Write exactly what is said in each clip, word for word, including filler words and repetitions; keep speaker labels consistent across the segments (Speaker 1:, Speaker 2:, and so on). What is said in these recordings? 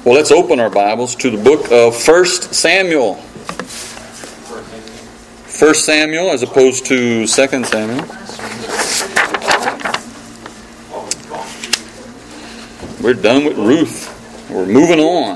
Speaker 1: Well, let's open our Bibles to the book of First Samuel. First Samuel as opposed to Second Samuel. We're done with Ruth. We're moving on.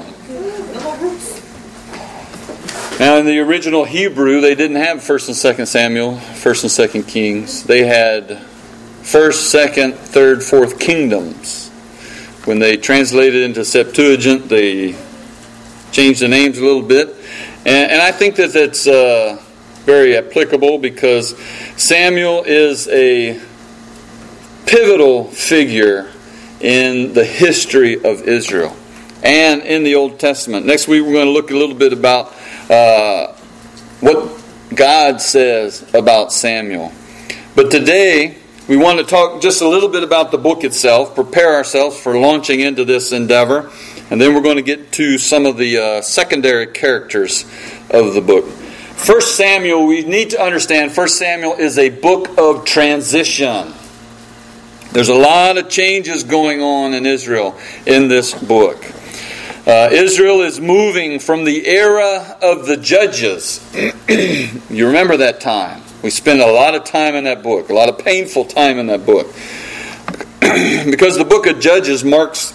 Speaker 1: Now, in the original Hebrew, they didn't have First and Second Samuel, First and Second Kings. They had First, Second, Third, Fourth Kingdoms. When they translated into Septuagint, they changed the names a little bit. And, and I think that that's uh, very applicable because Samuel is a pivotal figure in the history of Israel and in the Old Testament. Next week we're going to look a little bit about uh, what God says about Samuel. But today we want to talk just a little bit about the book itself, prepare ourselves for launching into this endeavor, and then we're going to get to some of the uh, secondary characters of the book. First Samuel, we need to understand, First Samuel is a book of transition. There's a lot of changes going on in Israel in this book. Uh, Israel is moving from the era of the judges. You remember that time. We spend a lot of time in that book, a lot of painful time in that book. Because the book of Judges marks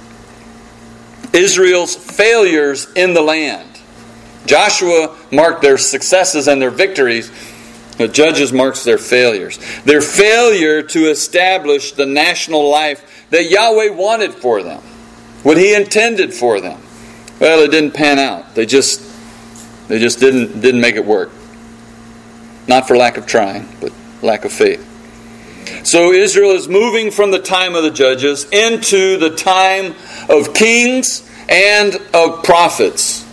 Speaker 1: Israel's failures in the land. Joshua marked their successes and their victories. The Judges marks their failures. Their failure to establish the national life that Yahweh wanted for them. What He intended for them. Well, it didn't pan out. They just they just didn't didn't make it work. Not for lack of trying, but lack of faith. So Israel is moving from the time of the judges into the time of kings and of prophets.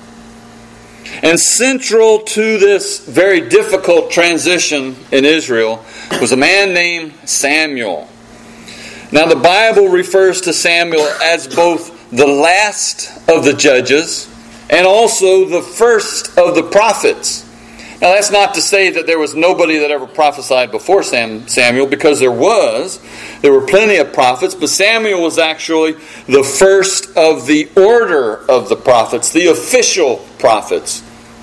Speaker 1: And central to this very difficult transition in Israel was a man named Samuel. Now the Bible refers to Samuel as both the last of the judges and also the first of the prophets. Now that's not to say that there was nobody that ever prophesied before Sam, Samuel, because there was. There were plenty of prophets, but Samuel was actually the first of the order of the prophets, the official prophets.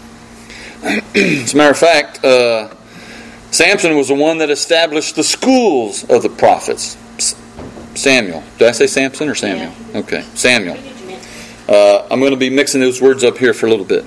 Speaker 1: As a matter of fact, uh, Samson was the one that established the schools of the prophets. Samuel. Did I say Samson or Samuel? Yeah. Okay, Samuel. Uh, I'm going to be mixing those words up here for a little bit.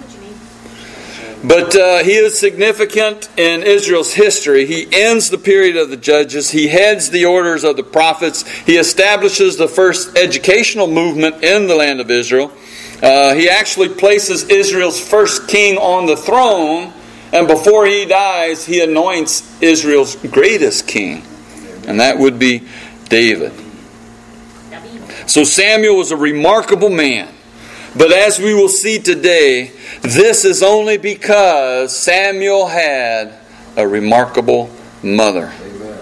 Speaker 1: But uh, he is significant in Israel's history. He ends the period of the judges. He heads the orders of the prophets. He establishes the first educational movement in the land of Israel. Uh, he actually places Israel's first king on the throne. And before he dies, he anoints Israel's greatest king. And that would be David. So Samuel was a remarkable man. But as we will see today, this is only because Samuel had a remarkable mother. Amen.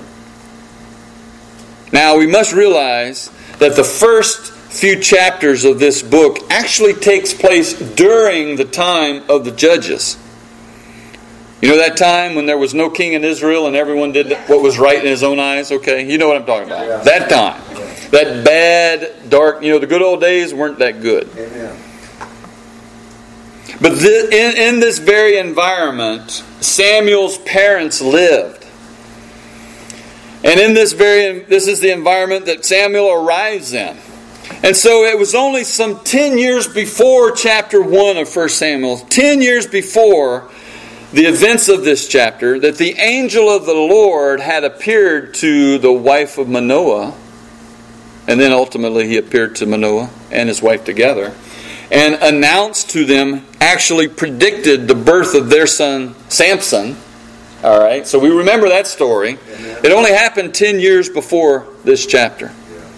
Speaker 1: Now we must realize that the first few chapters of this book actually takes place during the time of the judges. You know that time when there was no king in Israel and everyone did what was right in his own eyes? Okay, you know what I'm talking about. Yeah. That time. That bad, dark, you know, the good old days weren't that good. Amen. But th- in, in this very environment, Samuel's parents lived. And in this very, this is the environment that Samuel arrives in. And so it was only some ten years before chapter one of First Samuel, ten years before the events of this chapter, that the angel of the Lord had appeared to the wife of Manoah. And then ultimately he appeared to Manoah and his wife together. And announced to them, actually predicted the birth of their son Samson. All right, so we remember that story. It only happened ten years before this chapter.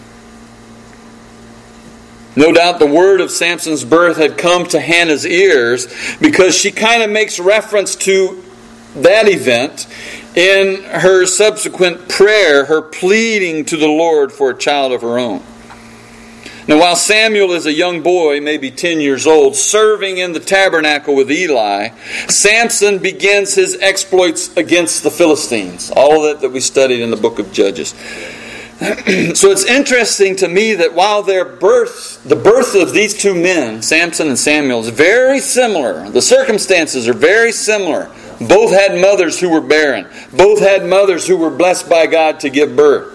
Speaker 1: No doubt the word of Samson's birth had come to Hannah's ears because she kind of makes reference to that event in her subsequent prayer, her pleading to the Lord for a child of her own. Now, while Samuel is a young boy, maybe ten years old, serving in the tabernacle with Eli, Samson begins his exploits against the Philistines. All of that that we studied in the book of Judges. So it's interesting to me that while their birth, the birth of these two men, Samson and Samuel, is very similar. The circumstances are very similar. Both had mothers who were barren. Both had mothers who were blessed by God to give birth.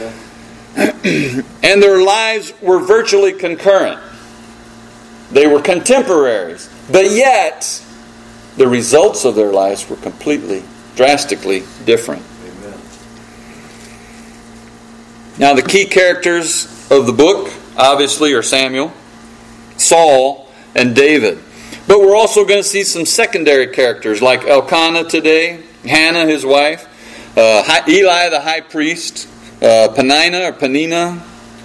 Speaker 1: And their lives were virtually concurrent. They were contemporaries. But yet, the results of their lives were completely, drastically different. Amen. Now, the key characters of the book, obviously, are Samuel, Saul, and David. But we're also going to see some secondary characters like Elkanah today, Hannah, his wife, uh, Eli, the high priest, uh, Penina or Penina.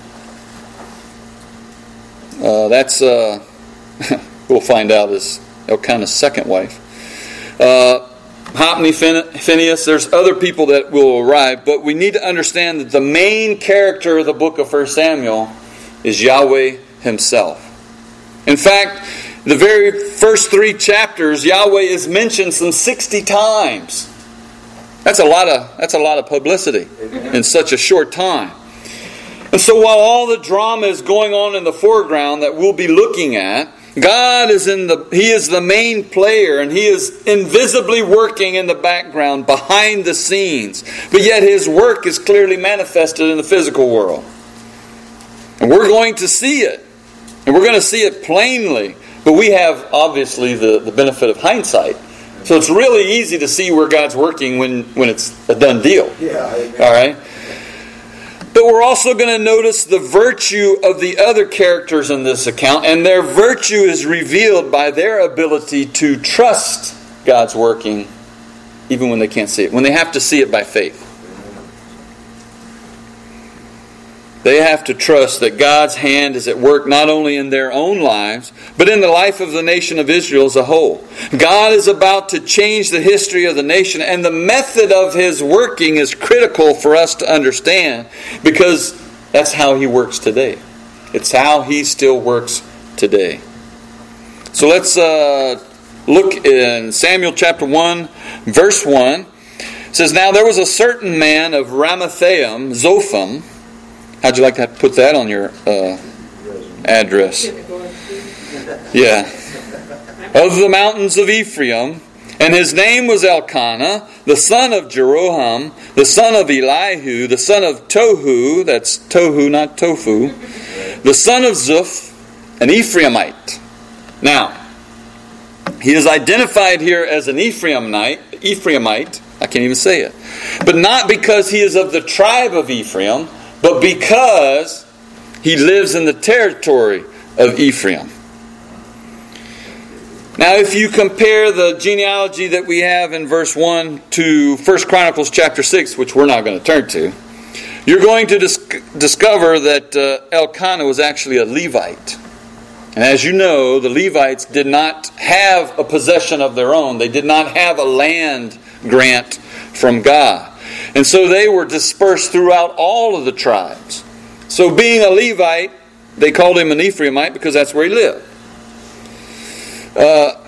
Speaker 1: Uh, that's, uh, we'll find out, is Elkanah's second wife. Uh, Hophni, Phinehas, there's other people that will arrive, but we need to understand that the main character of the book of First Samuel is Yahweh himself. In fact, the very first three chapters, Yahweh is mentioned some sixty times. That's a lot of that's a lot of publicity in such a short time. And so while all the drama is going on in the foreground that we'll be looking at, God is in the He is the main player, and He is invisibly working in the background behind the scenes. But yet His work is clearly manifested in the physical world. And we're going to see it. And we're going to see it plainly. But we have, obviously, the, the benefit of hindsight. So it's really easy to see where God's working when, when it's a done deal. Yeah, all right? But we're also going to notice the virtue of the other characters in this account. And their virtue is revealed by their ability to trust God's working, even when they can't see it. When they have to see it by faith. They have to trust that God's hand is at work not only in their own lives, but in the life of the nation of Israel as a whole. God is about to change the history of the nation, and the method of His working is critical for us to understand, because that's how He works today. It's how He still works today. So let's uh, look in Samuel chapter one, verse one. It says, "Now there was a certain man of Ramathaim, Zophim." How'd you like to put that on your uh, address? Yeah. "Of the mountains of Ephraim, and his name was Elkanah, the son of Jeroham, the son of Elihu, the son of Tohu," that's Tohu, not Tofu, "the son of Zuph, an Ephraimite." Now, he is identified here as an Ephraimite, Ephraimite, I can't even say it, but not because he is of the tribe of Ephraim, but because he lives in the territory of Ephraim. Now, if you compare the genealogy that we have in verse one to First Chronicles chapter six, which we're not going to turn to, you're going to dis- discover that uh, Elkanah was actually a Levite. And as you know, the Levites did not have a possession of their own. They did not have a land grant from God. And so they were dispersed throughout all of the tribes. So being a Levite, they called him an Ephraimite because that's where he lived. Uh,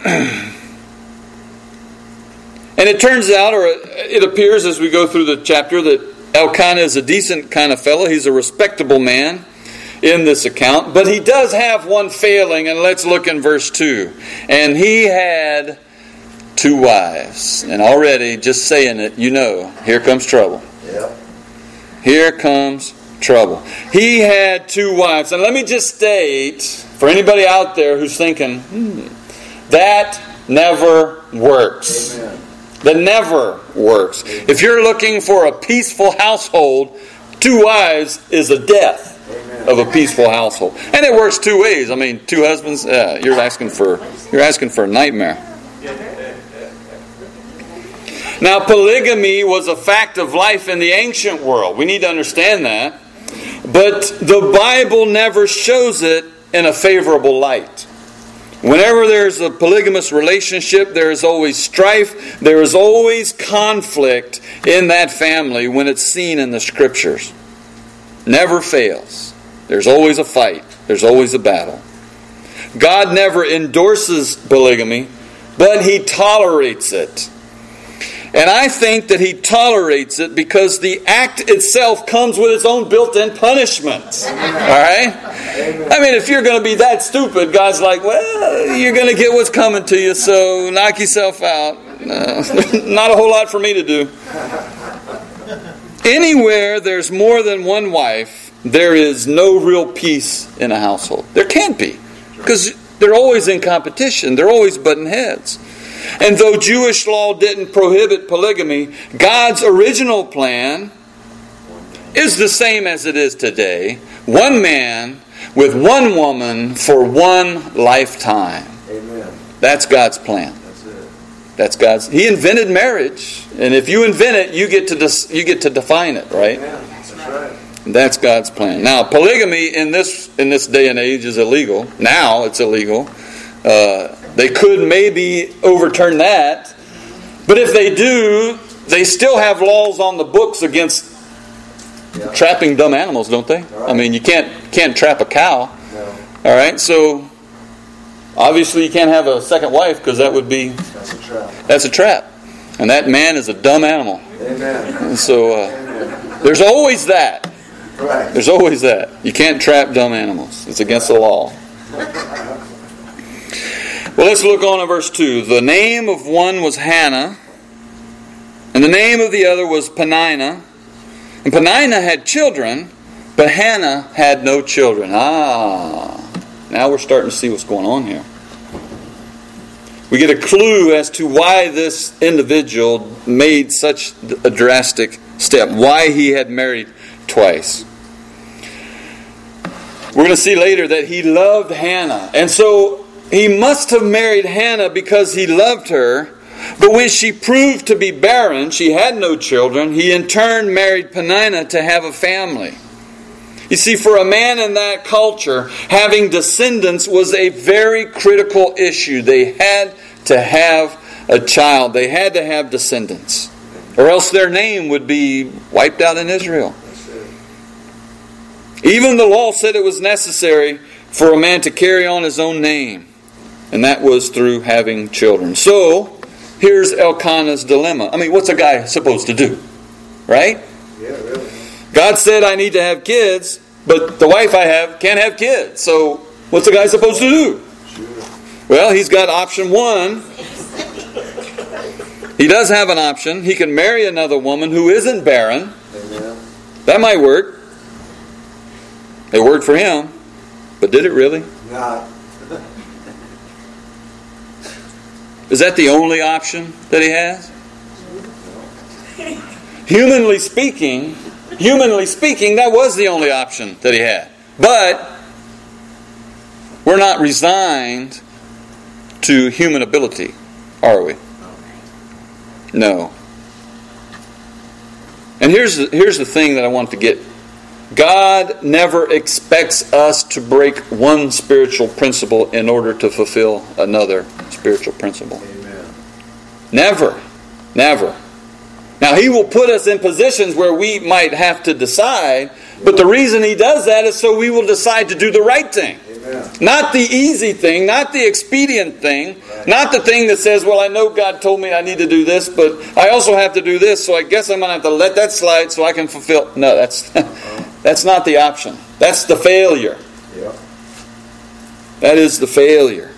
Speaker 1: and it turns out, or it appears as we go through the chapter, that Elkanah is a decent kind of fellow. He's a respectable man in this account. But he does have one failing, and let's look in verse two. "And he had two wives." And already, just saying it, you know, here comes trouble. Yep. Here comes trouble. He had two wives. And let me just state, for anybody out there who's thinking, hmm, that never works. Amen. That never works. Amen. If you're looking for a peaceful household, two wives is a death. Amen. Of a peaceful household. And it works two ways. I mean, two husbands, uh, you're asking for you're asking for a nightmare. Now, polygamy was a fact of life in the ancient world. We need to understand that. But the Bible never shows it in a favorable light. Whenever there's a polygamous relationship, there is always strife. There is always conflict in that family when it's seen in the Scriptures. Never fails. There's always a fight. There's always a battle. God never endorses polygamy, but He tolerates it. And I think that he tolerates it because the act itself comes with its own built-in punishment. All right? I mean, if you're going to be that stupid, God's like, well, you're going to get what's coming to you, so knock yourself out. No, not a whole lot for me to do. Anywhere there's more than one wife, there is no real peace in a household. There can't be. Because they're always in competition. They're always butting heads. And though Jewish law didn't prohibit polygamy, God's original plan is the same as it is today. One man with one woman for one lifetime. Amen. That's God's plan. That's it. That's God's. He invented marriage, and if you invent it, you get to dis, you get to define it, right? Amen. That's right. That's God's plan. Now, polygamy in this in this day and age is illegal. Now it's illegal. Uh, They could maybe overturn that. But if they do, they still have laws on the books against yeah. trapping dumb animals, don't they? Right. I mean, you can't can't trap a cow. No. All right, so obviously you can't have a second wife because that would be... That's a trap. That's a trap. And that man is a dumb animal. Amen. And so uh, Amen. There's always that. Right. There's always that. You can't trap dumb animals. It's against the law. Well, let's look on at verse two. The name of one was Hannah, and the name of the other was Peninnah. And Peninnah had children, but Hannah had no children. Ah, now we're starting to see what's going on here. We get a clue as to why this individual made such a drastic step, why he had married twice. We're going to see later that he loved Hannah, and so he must have married Hannah because he loved her. But when she proved to be barren, she had no children, he in turn married Peninnah to have a family. You see, for a man in that culture, having descendants was a very critical issue. They had to have a child. They had to have descendants. Or else their name would be wiped out in Israel. Even the law said it was necessary for a man to carry on his own name. And that was through having children. So, here's Elkanah's dilemma. I mean, what's a guy supposed to do? Right? Yeah, really. God said I need to have kids, but the wife I have can't have kids. So, what's a guy supposed to do? Sure. Well, he's got option one. He does have an option. He can marry another woman who isn't barren. Amen. That might work. It worked for him. But did it really? Not. Is that the only option that he has? Humanly speaking, humanly speaking, that was the only option that he had. But we're not resigned to human ability, are we? No. And here's the, here's the thing that I want to get. God never expects us to break one spiritual principle in order to fulfill another spiritual principle. Amen. Never. Never. Now, He will put us in positions where we might have to decide, but the reason He does that is so we will decide to do the right thing. Amen. Not the easy thing, not the expedient thing, right. Not the thing that says, well, I know God told me I need to do this, but I also have to do this, so I guess I'm going to have to let that slide so I can fulfill... No, that's... That's not the option. That's the failure. Yeah. That is the failure.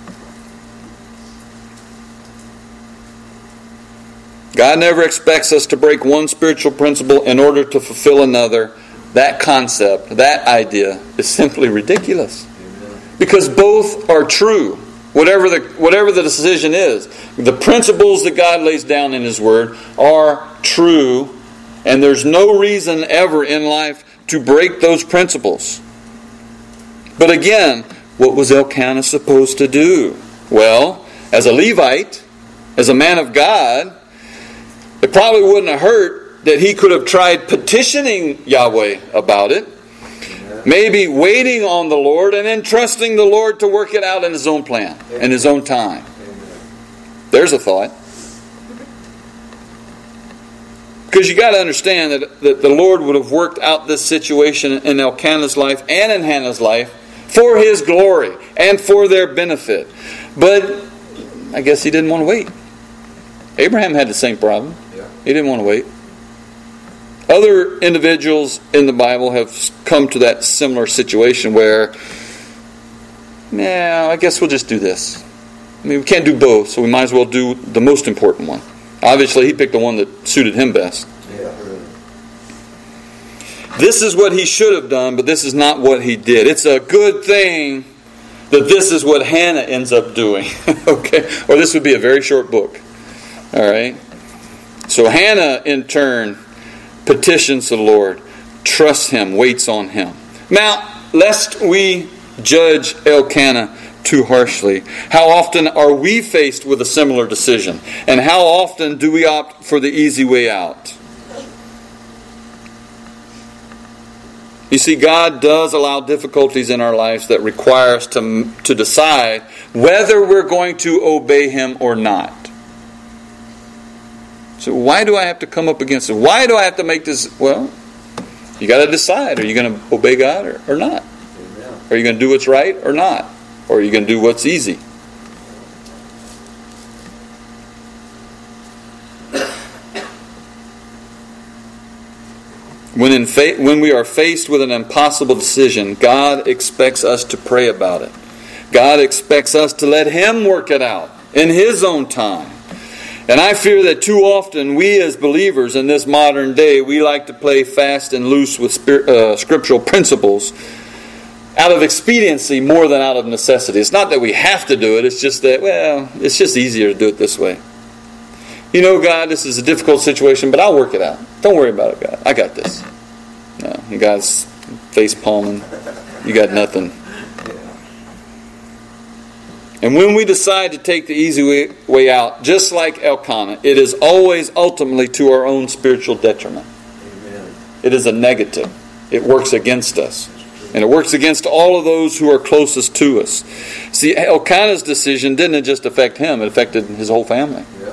Speaker 1: God never expects us to break one spiritual principle in order to fulfill another. That concept, that idea is simply ridiculous. Amen. Because both are true. Whatever the whatever the decision is, the principles that God lays down in His Word are true, and there's no reason ever in life to break those principles. But again, what was Elkanah supposed to do? Well, as a Levite, as a man of God, it probably wouldn't have hurt that he could have tried petitioning Yahweh about it. Maybe waiting on the Lord and then trusting the Lord to work it out in His own plan, in His own time. There's a thought. Because you got to understand that, that the Lord would have worked out this situation in Elkanah's life and in Hannah's life for His glory and for their benefit. But I guess He didn't want to wait. Abraham had the same problem.
Speaker 2: Yeah.
Speaker 1: He didn't want to wait. Other individuals in the Bible have come to that similar situation where, nah, I guess we'll just do this. I mean, we can't do both, so we might as well do the most important one. Obviously, he picked the one that suited him best.
Speaker 2: Yeah, really.
Speaker 1: This is what he should have done, but this is not what he did. It's a good thing that this is what Hannah ends up doing. Okay? Or this would be a very short book. All right? So Hannah, in turn, petitions the Lord, trusts Him, waits on Him. Now, lest we judge Elkanah too harshly, how often are we faced with a similar decision? And how often do we opt for the easy way out? You see, God does allow difficulties in our lives that require us to, to decide whether we're going to obey Him or not. So why do I have to come up against it? Why do I have to make this? Well, you got to decide. Are you going to obey God or, or not?
Speaker 2: Amen.
Speaker 1: Are you going to do what's right or not? Or are you going to do what's easy? When, in fa- when we are faced with an impossible decision, God expects us to pray about it. God expects us to let Him work it out in His own time. And I fear that too often we as believers in this modern day, we like to play fast and loose with spir- uh, scriptural principles out of expediency more than out of necessity. It's not that we have to do it, it's just that, well, it's just easier to do it this way. You know, God, this is a difficult situation, but I'll work it out. Don't worry about it, God. I got this. No, and God's face palming. You got nothing. And when we decide to take the easy way, way out, just like Elkanah, it is always ultimately to our own spiritual detriment.
Speaker 2: Amen.
Speaker 1: It is a negative. It works against us. And it works against all of those who are closest to us. See, Elkanah's decision didn't just affect him, it affected his whole family.
Speaker 2: Yeah.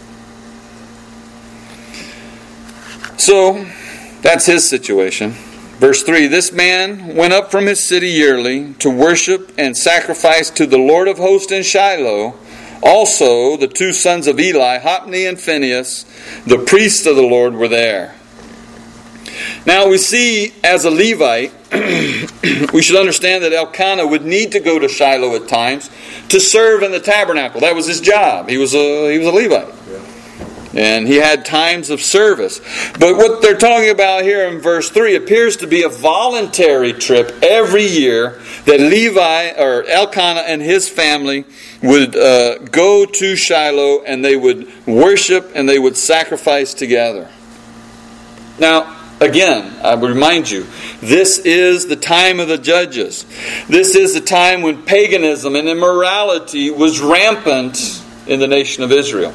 Speaker 1: So, that's his situation. Verse three, this man went up from his city yearly to worship and sacrifice to the Lord of hosts in Shiloh. Also, the two sons of Eli, Hophni and Phinehas, the priests of the Lord, were there. Now, we see as a Levite, we should understand that Elkanah would need to go to Shiloh at times to serve in the tabernacle. That was his job. He was a, he was a Levite. And he had times of service. But what they're talking about here in verse three appears to be a voluntary trip every year that Levi, or Elkanah and his family would uh, go to Shiloh and they would worship and they would sacrifice together. Now, again, I would remind you, this is the time of the judges. This is the time when paganism and immorality was rampant in the nation of Israel.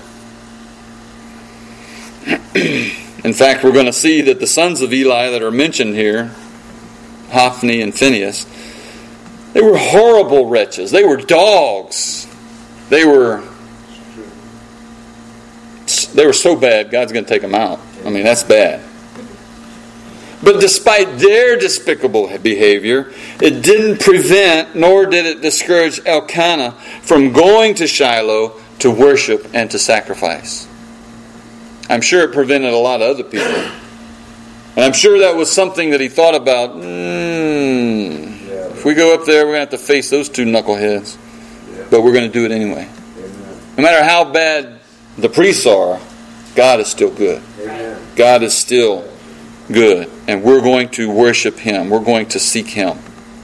Speaker 1: In fact, we're going to see that the sons of Eli that are mentioned here, Hophni and Phinehas, they were horrible wretches. They were dogs. They were they were so bad, God's going to take them out. I mean, that's bad. But despite their despicable behavior, it didn't prevent, nor did it discourage Elkanah from going to Shiloh to worship and to sacrifice. I'm sure it prevented a lot of other people. And I'm sure that was something that he thought about. Mm,
Speaker 2: Yeah.
Speaker 1: if we go up there, we're going to have to face those two knuckleheads.
Speaker 2: Yeah.
Speaker 1: But we're going to do it anyway.
Speaker 2: Amen.
Speaker 1: No matter how bad the priests are, God is still good.
Speaker 2: Amen.
Speaker 1: God is still good. And we're going to worship Him. We're going to seek Him.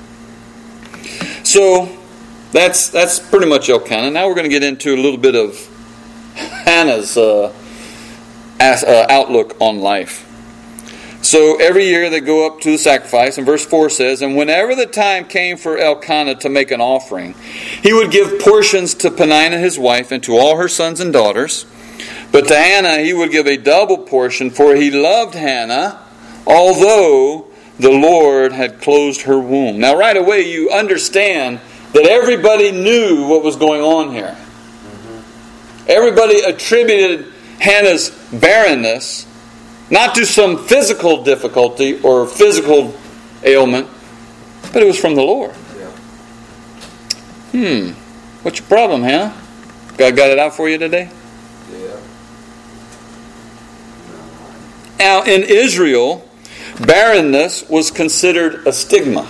Speaker 1: So, that's that's pretty much Elkanah. Now we're going to get into a little bit of Hannah's uh, as, uh, outlook on life. So every year they go up to the sacrifice, and verse four says, and whenever the time came for Elkanah to make an offering, he would give portions to Peninnah his wife and to all her sons and daughters. But to Hannah he would give a double portion, for he loved Hannah, although the Lord had closed her womb. Now right away you understand that everybody knew what was going on here. Everybody attributed Hannah's barrenness not to some physical difficulty or physical ailment, but it was from the Lord.
Speaker 2: Yeah.
Speaker 1: Hmm. What's your problem, Hannah? God got it out for you today?
Speaker 2: Yeah.
Speaker 1: Now, in Israel, barrenness was considered a stigma.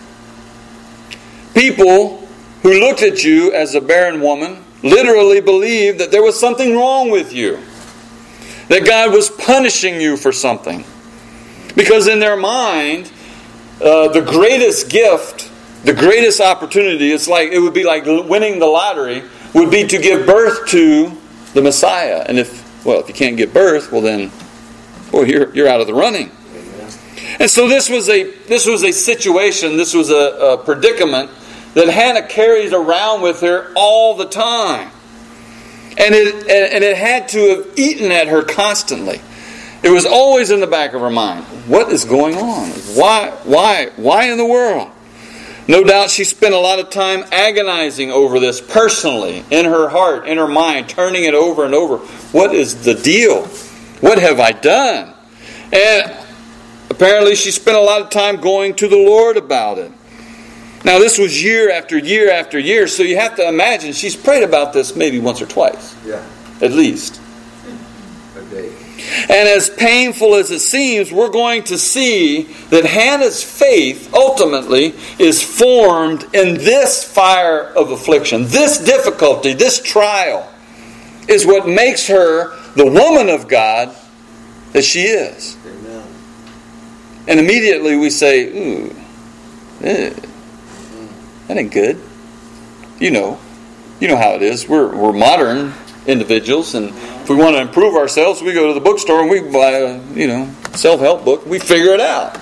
Speaker 1: People who looked at you as a barren woman literally believed that there was something wrong with you. That God was punishing you for something. Because in their mind, uh, the greatest gift, the greatest opportunity, it's like it would be like winning the lottery, would be to give birth to the Messiah. And if, well, if you can't give birth, well then, well, you're you're out of the running. And so this was a this was a situation, this was a, a predicament that Hannah carried around with her all the time. And it and it had to have eaten at her constantly. It was always in the back of her mind. What is going on? Why why why in the world? No doubt she spent a lot of time agonizing over this personally, in her heart, in her mind, turning it over and over. What is the deal? What have I done? And apparently she spent a lot of time going to the Lord about it. Now this was year after year after year, so you have to imagine she's prayed about this maybe once or twice.
Speaker 2: Yeah.
Speaker 1: At least.
Speaker 2: A day.
Speaker 1: And as painful as it seems, we're going to see that Hannah's faith ultimately is formed in this fire of affliction. This difficulty, this trial, is what makes her the woman of God that she is.
Speaker 2: Amen.
Speaker 1: And immediately we say, ooh, eh, that ain't good. You know. You know how it is. We're we're modern individuals, and if we want to improve ourselves, we go to the bookstore and we buy a, you know, self-help book. We figure it out.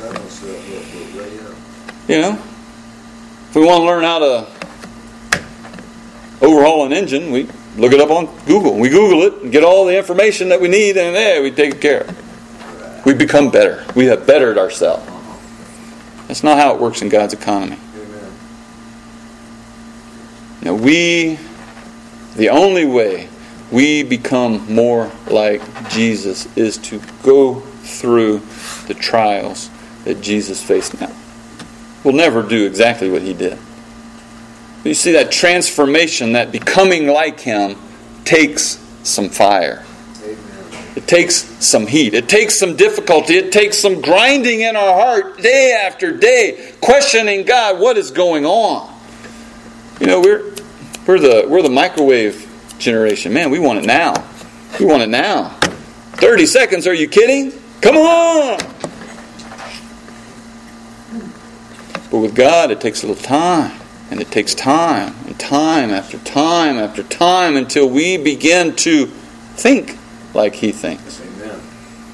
Speaker 1: You know? If we want to learn how to overhaul an engine, we look it up on Google. We Google it and get all the information that we need, and there we take care of it. We become better. We have bettered ourselves. That's not how it works in God's economy. Now we, the only way we become more like Jesus is to go through the trials that Jesus faced. Now, we'll never do exactly what He did. But you see, that transformation, that becoming like Him, takes some fire.
Speaker 2: Amen.
Speaker 1: It takes some heat. It takes some difficulty. It takes some grinding in our heart day after day, questioning God, what is going on? You know, we're we're the we're the microwave generation. Man, we want it now. We want it now. Thirty seconds? Are you kidding? Come on! But with God, it takes a little time, and it takes time and time after time after time until we begin to think like He thinks.
Speaker 2: Amen.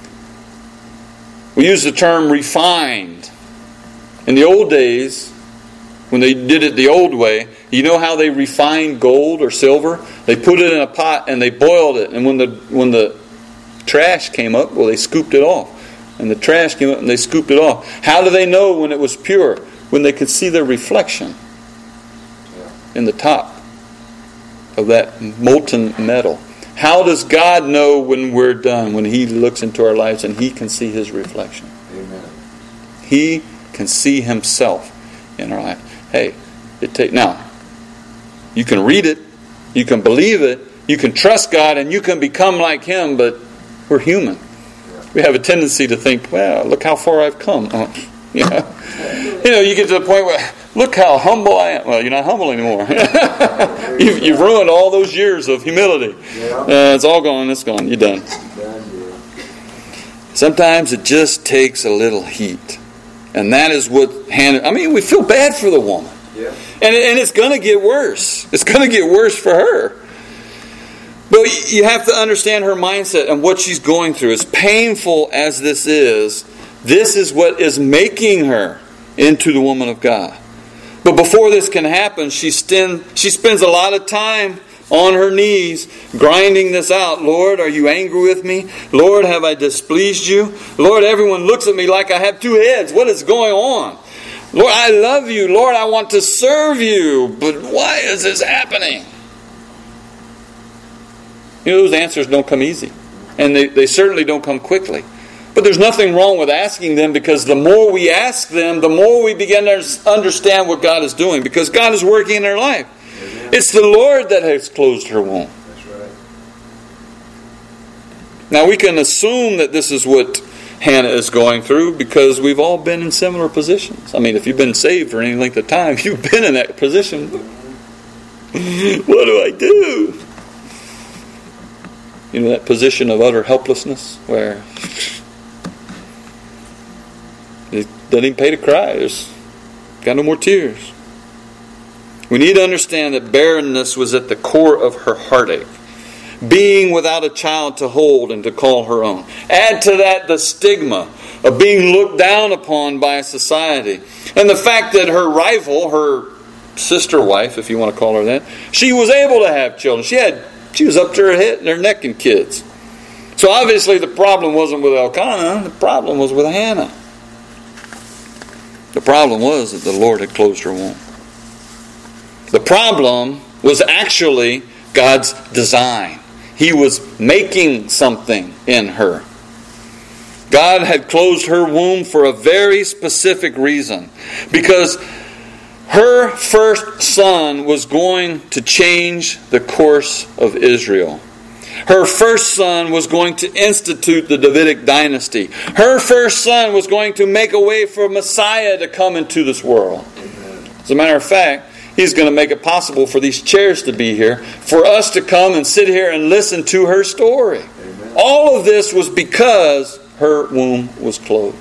Speaker 1: We use the term refined. In the old days, when they did it the old way, you know how they refined gold or silver? They put it in a pot and they boiled it. And when the when the trash came up, well, they scooped it off. And the trash came up and they scooped it off. How do they know when it was pure? When they could see their reflection in the top of that molten metal. How does God know when we're done? When He looks into our lives and He can see His reflection.
Speaker 2: Amen.
Speaker 1: He can see Himself in our life. Hey, it take now. You can read it, you can believe it, you can trust God, and you can become like Him. But we're human. We have a tendency to think, "Well, look how far I've come." Oh, you know, you know, you get to the point where, look how humble I am. Well, you're not humble anymore. you've, you've ruined all those years of humility. Uh, it's all gone. It's gone. You're done. Sometimes it just takes a little heat. And that is what Hannah... I mean, we feel bad for the woman.
Speaker 2: Yeah.
Speaker 1: And, and it's going to get worse. It's going to get worse for her. But you have to understand her mindset and what she's going through. As painful as this is, this is what is making her into the woman of God. But before this can happen, she, sten- she spends a lot of time on her knees, grinding this out. Lord, are you angry with me? Lord, have I displeased you? Lord, everyone looks at me like I have two heads. What is going on? Lord, I love you. Lord, I want to serve you. But why is this happening? You know, those answers don't come easy. And they, they certainly don't come quickly. But there's nothing wrong with asking them, because the more we ask them, the more we begin to understand what God is doing. Because God is working in her life. It's the Lord that has closed her womb.
Speaker 2: That's right.
Speaker 1: Now we can assume that this is what Hannah is going through because we've all been in similar positions. I mean, if you've been saved for any length of time, you've been in that position. What do I do? You know, that position of utter helplessness where it doesn't even pay to cry. There's got no more tears. We need to understand that barrenness was at the core of her heartache. Being without a child to hold and to call her own. Add to that the stigma of being looked down upon by society. And the fact that her rival, her sister wife, if you want to call her that, she was able to have children. She had, she was up to her head, her neck in kids. So obviously the problem wasn't with Elkanah, the problem was with Hannah. The problem was that the Lord had closed her womb. The problem was actually God's design. He was making something in her. God had closed her womb for a very specific reason. Because her first son was going to change the course of Israel. Her first son was going to institute the Davidic dynasty. Her first son was going to make a way for Messiah to come into this world. As a matter of fact, He's going to make it possible for these chairs to be here, for us to come and sit here and listen to her story. Amen. All of this was because her womb was closed.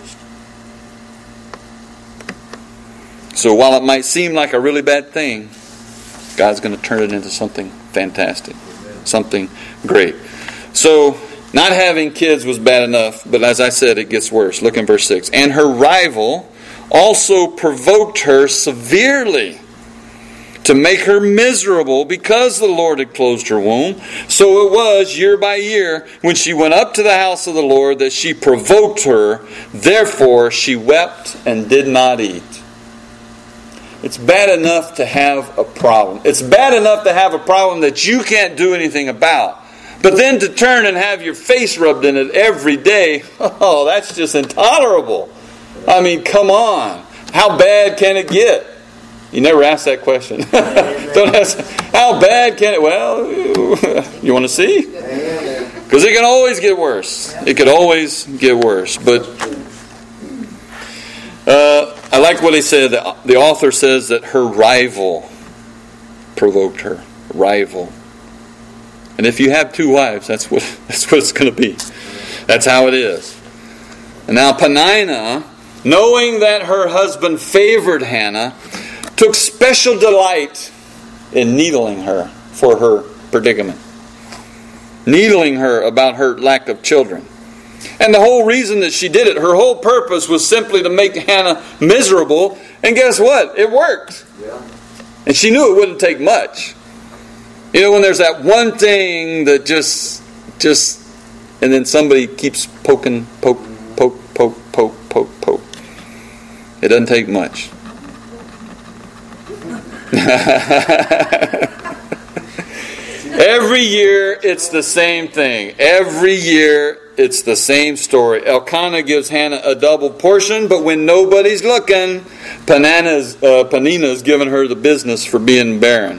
Speaker 1: So while it might seem like a really bad thing, God's going to turn it into something fantastic, Amen. Something great. So not having kids was bad enough, but as I said, it gets worse. Look in verse six. And her rival also provoked her severely, to make her miserable because the Lord had closed her womb. So it was year by year when she went up to the house of the Lord that she provoked her. Therefore she wept and did not eat. It's bad enough to have a problem. It's bad enough to have a problem that you can't do anything about. But then to turn and have your face rubbed in it every day, oh, that's just intolerable. I mean, come on. How bad can it get? You never ask that question. Don't ask, how bad can it? Well, you want to see? Because it can always get worse. It could always get worse. But uh, I like what he said. The, the author says that her rival provoked her. Rival. And if you have two wives, that's what that's what it's going to be. That's how it is. And now Peninnah, knowing that her husband favored Hannah, took special delight in needling her for her predicament. Needling her about her lack of children. And the whole reason that she did it, her whole purpose was simply to make Hannah miserable. And guess what? It worked. Yeah. And she knew it wouldn't take much. You know, when there's that one thing that just, just, and then somebody keeps poking, poke, poke, poke, poke, poke, poke. It doesn't take much. Every year it's the same thing. Every year it's the same story. Elkanah gives Hannah a double portion, but when nobody's looking, Peninnah's, uh, Peninnah's giving her the business for being barren.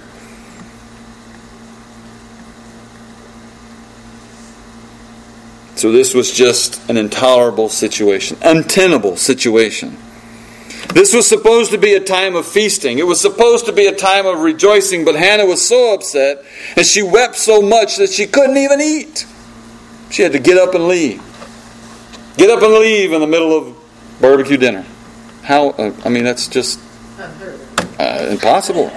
Speaker 1: So this was just an intolerable situation, untenable situation. This was supposed to be a time of feasting. It was supposed to be a time of rejoicing, but Hannah was so upset and she wept so much that she couldn't even eat. She had to get up and leave. Get up and leave in the middle of barbecue dinner. How? Uh, I mean, that's just uh, impossible.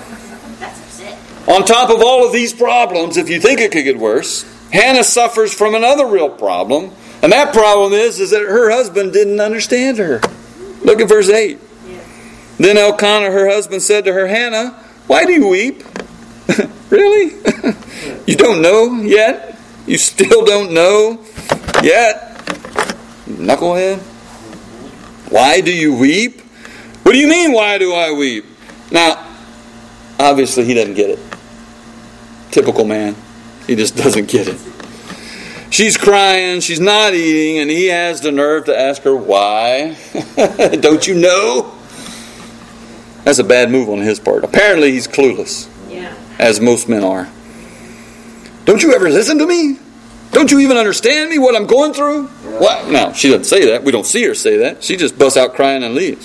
Speaker 1: On top of all of these problems, if you think it could get worse, Hannah suffers from another real problem. And that problem is, is that her husband didn't understand her. Look at verse eight. Yeah. Then Elkanah, her husband, said to her, Hannah, why do you weep? Really? You don't know yet? You still don't know yet? Knucklehead? Why do you weep? What do you mean, why do I weep? Now, obviously he doesn't get it. Typical man. He just doesn't get it. She's crying, she's not eating, and he has the nerve to ask her why. Don't you know? That's a bad move on his part. Apparently he's clueless. Yeah. As most men are. Don't you ever listen to me? Don't you even understand me, what I'm going through? What? No, she doesn't say that. We don't see her say that. She just busts out crying and leaves.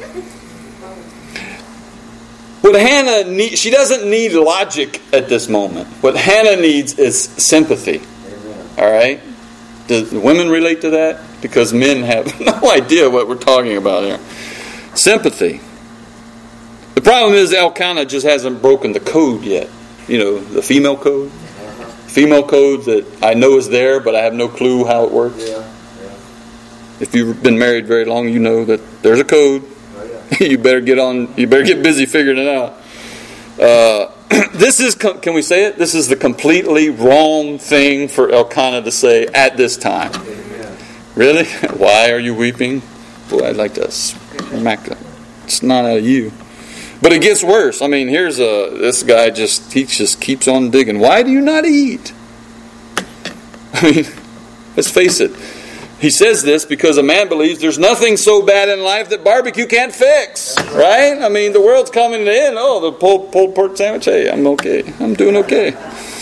Speaker 1: What Hannah needs, she doesn't need logic at this moment. What Hannah needs is sympathy. All right? Do the women relate to that? Because men have no idea what we're talking about here. Sympathy. The problem is Elkanah just hasn't broken the code yet. You know, the female code. Female code that I know is there, but I have no clue how it works.
Speaker 2: Yeah, yeah.
Speaker 1: If you've been married very long, you know that there's a code.
Speaker 2: Oh, yeah.
Speaker 1: you better get on. You better get busy figuring it out. Uh, this is, can we say it? This is the completely wrong thing for Elkanah to say at this time.
Speaker 2: Amen.
Speaker 1: Really? Why are you weeping? Boy, I'd like to smack it. It's not out of you. But it gets worse. I mean, here's a this guy just he just keeps on digging. Why do you not eat? I mean, let's face it. He says this because a man believes there's nothing so bad in life that barbecue can't fix. Right? I mean, the world's coming in. Oh, the pulled, pulled pork sandwich. Hey, I'm okay. I'm doing okay.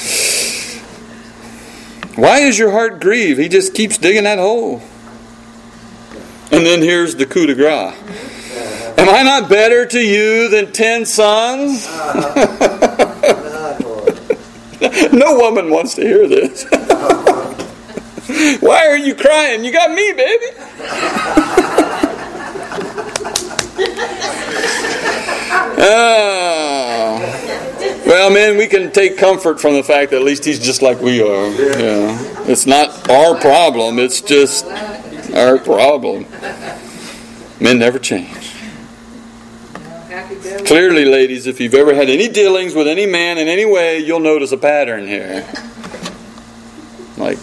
Speaker 1: Why is your heart grieved? He just keeps digging that hole. And then here's the coup de grace. Am I not better to you than ten sons? No woman wants to hear this. Why are you crying? You got me, baby. uh, well, man, we can take comfort from the fact that at least he's just like we are. Yeah. It's not our problem. It's just our problem. Men never change. Clearly, ladies, if you've ever had any dealings with any man in any way, you'll notice a pattern here. Like,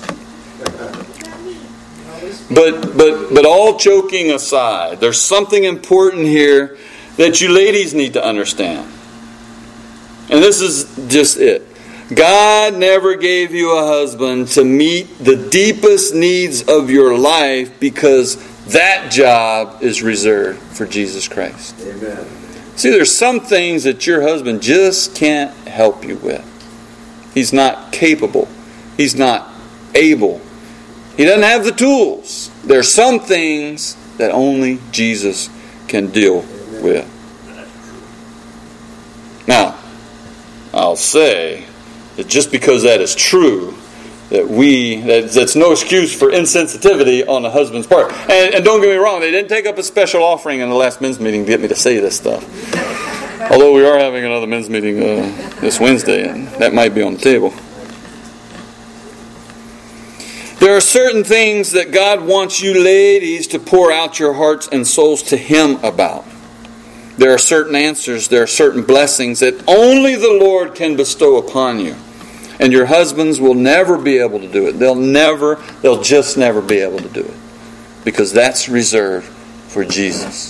Speaker 1: but but but all joking aside, there's something important here that you ladies need to understand. And this is just it. God never gave you a husband to meet the deepest needs of your life because that job is reserved for Jesus Christ.
Speaker 2: Amen.
Speaker 1: See, there's some things that your husband just can't help you with. He's not capable. He's not able. He doesn't have the tools. There are some things that only Jesus can deal with. Now, I'll say that just because that is true, that we that, that's no excuse for insensitivity on the husband's part. And, and don't get me wrong, they didn't take up a special offering in the last men's meeting to get me to say this stuff. Although we are having another men's meeting uh, this Wednesday, and that might be on the table. There are certain things that God wants you ladies to pour out your hearts and souls to Him about. There are certain answers, there are certain blessings that only the Lord can bestow upon you. And your husbands will never be able to do it. They'll never, they'll just never be able to do it. Because that's reserved for Jesus.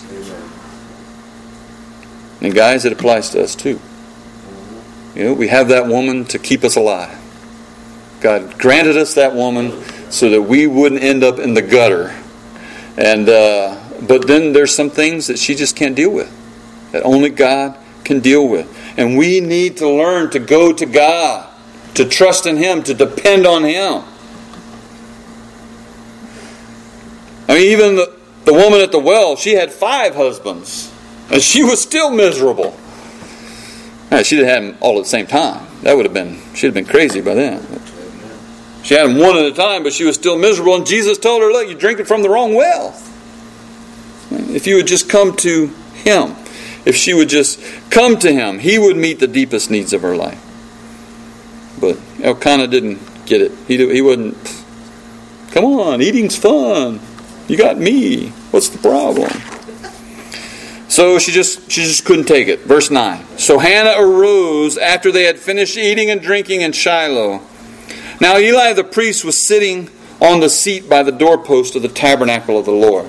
Speaker 1: And guys, it applies to us too. You know, we have that woman to keep us alive. God granted us that woman so that we wouldn't end up in the gutter. And uh, but then there's some things that she just can't deal with. That only God can deal with. And we need to learn to go to God. To trust in Him, to depend on Him. I mean, even the, the woman at the well, she had five husbands. And she was still miserable. Now, she'd have had them all at the same time. That would have been, she'd have been crazy by then. She had them one at a time, but she was still miserable. And Jesus told her, look, you're drinking from the wrong well. If you would just come to Him, if she would just come to Him, He would meet the deepest needs of her life. But Elkanah didn't get it. He he wouldn't. Come on, eating's fun. You got me. What's the problem? So she just she just couldn't take it. Verse nine. So Hannah arose after they had finished eating and drinking in Shiloh. Now Eli the priest was sitting on the seat by the doorpost of the tabernacle of the Lord.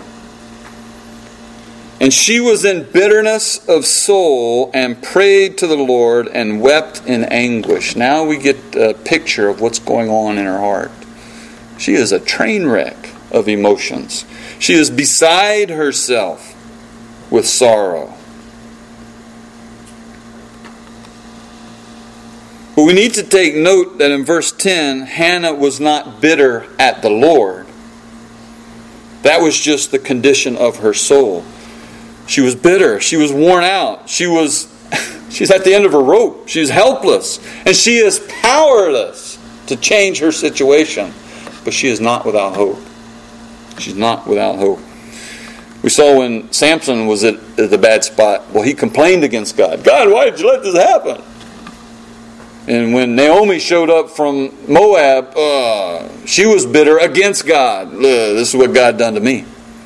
Speaker 1: And she was in bitterness of soul and prayed to the Lord and wept in anguish. Now we get a picture of what's going on in her heart. She is a train wreck of emotions. She is beside herself with sorrow. But we need to take note that in verse ten, Hannah was not bitter at the Lord. That was just the condition of her soul. She was bitter. She was worn out. She was, she's at the end of her rope. She's helpless. And she is powerless to change her situation. But she is not without hope. She's not without hope. We saw when Samson was at the bad spot, well, he complained against God. God, why did you let this happen? And when Naomi showed up from Moab, uh, she was bitter against God. Uh, this is what God done to me.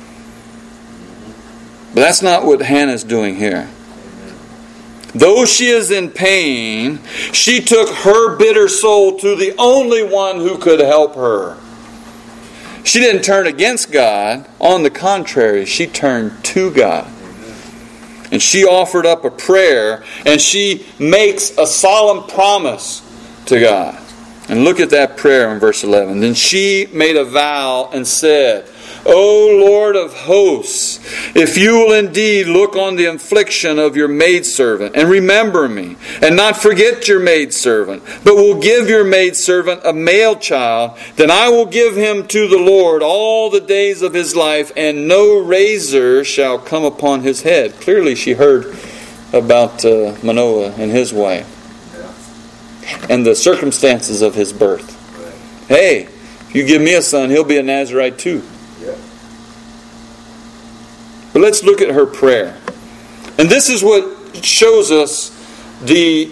Speaker 1: But that's not what Hannah's doing here. Though she is in pain, she took her bitter soul to the only one who could help her. She didn't turn against God. On the contrary, she turned to God. And she offered up a prayer, and she makes a solemn promise to God. And look at that prayer in verse eleven. Then she made a vow and said, O Lord of hosts, if you will indeed look on the affliction of your maidservant, and remember me, and not forget your maidservant, but will give your maidservant a male child, then I will give him to the Lord all the days of his life, and no razor shall come upon his head. Clearly she heard about uh, Manoah and his wife, and the circumstances of his birth. Hey, if you give me a son, he'll be a Nazirite too. But let's look at her prayer. And this is what shows us the,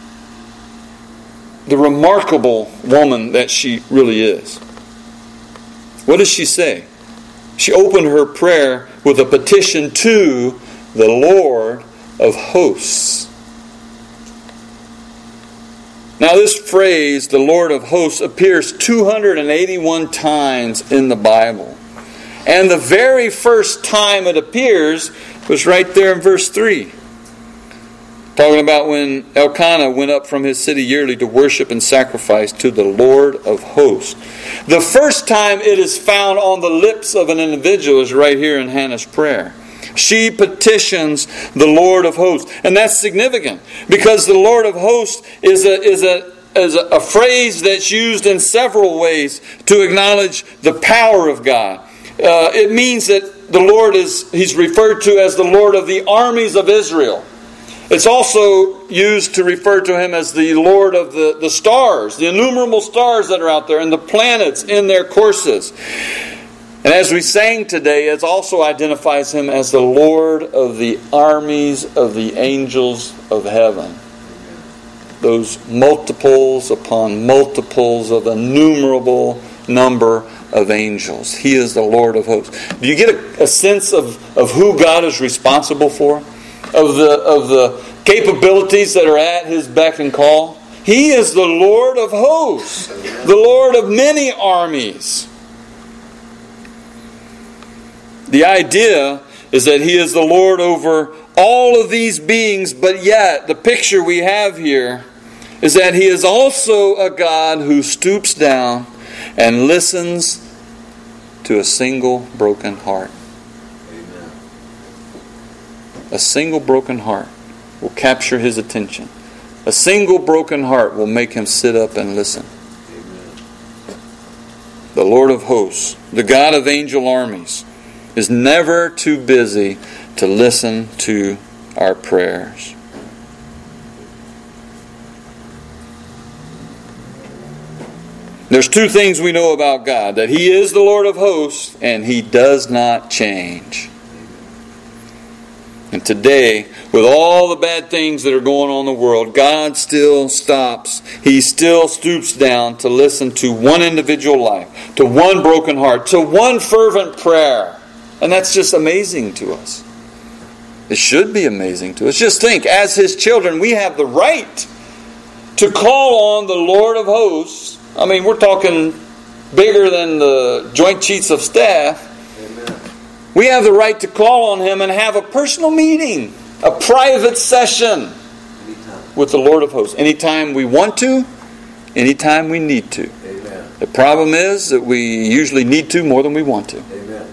Speaker 1: the remarkable woman that she really is. What does she say? She opened her prayer with a petition to the Lord of hosts. Now this phrase, the Lord of hosts, appears two hundred eighty-one times in the Bible. And the very first time it appears was right there in verse three. Talking about when Elkanah went up from his city yearly to worship and sacrifice to the Lord of hosts. The first time it is found on the lips of an individual is right here in Hannah's prayer. She petitions the Lord of hosts. And that's significant because the Lord of hosts is a, is a, is a, a phrase that's used in several ways to acknowledge the power of God. Uh, it means that the Lord is, He's referred to as the Lord of the armies of Israel. It's also used to refer to Him as the Lord of the, the stars, the innumerable stars that are out there, and the planets in their courses. And as we sang today, it also identifies Him as the Lord of the armies of the angels of heaven. Those multiples upon multiples of innumerable number of angels. He is the Lord of hosts. Do you get a, a sense of, of who God is responsible for? Of the, of the capabilities that are at His beck and call? He is the Lord of hosts. The Lord of many armies. The idea is that He is the Lord over all of these beings, but yet the picture we have here is that He is also a God who stoops down and listens to a single broken heart.
Speaker 2: Amen.
Speaker 1: A single broken heart will capture His attention. A single broken heart will make Him sit up and listen.
Speaker 2: Amen.
Speaker 1: The Lord of hosts, the God of angel armies, is never too busy to listen to our prayers. There's two things we know about God. That He is the Lord of hosts and He does not change. And today, with all the bad things that are going on in the world, God still stops. He still stoops down to listen to one individual life, to one broken heart, to one fervent prayer. And that's just amazing to us. It should be amazing to us. Just think, as His children, we have the right to call on the Lord of hosts. I mean, we're talking bigger than the Joint Chiefs of Staff.
Speaker 2: Amen.
Speaker 1: We have the right to call on Him and have a personal meeting, a private session
Speaker 2: Anytime.
Speaker 1: with the Lord of hosts. Anytime we want to, anytime we need to.
Speaker 2: Amen.
Speaker 1: The problem is that we usually need to more than we want to.
Speaker 2: Amen.